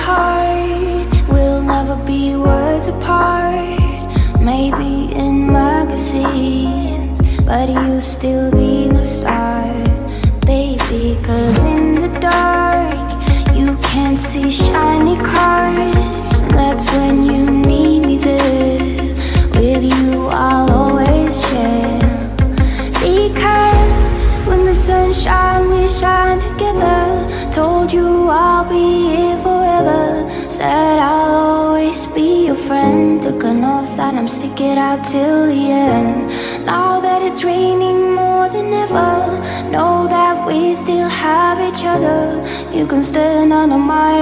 heart. We'll never be worlds apart. Maybe in magazines, but you'll still be my star, baby. Cause in the dark, you can't see shiny cars, and that's when you need me there. With you I'll always share. Because when the sun shines, we shine together. Told you I'll be here forever. Said I'll always be your friend. Took an oath that I'm stick it out till the end. Now that it's raining more than ever, know that we still have each other. You can stand under my